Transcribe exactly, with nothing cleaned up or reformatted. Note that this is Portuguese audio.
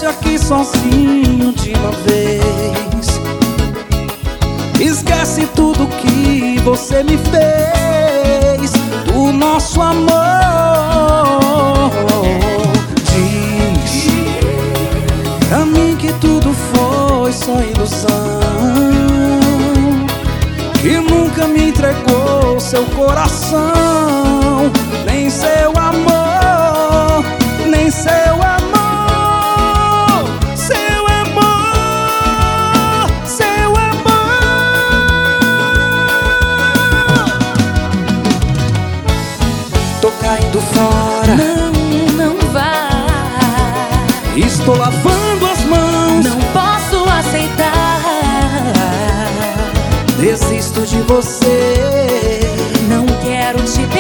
aqui sozinho de uma vez. Esquece tudo que você me fez, do nosso amor. Diz pra mim que tudo foi só ilusão, que nunca me entregou seu coração, nem seu amor, nem seu amor, seu amor, seu amor. Tô caindo fora, Não, não vá. estou lavando as mãos, Não posso aceitar. desisto de você. Não quero te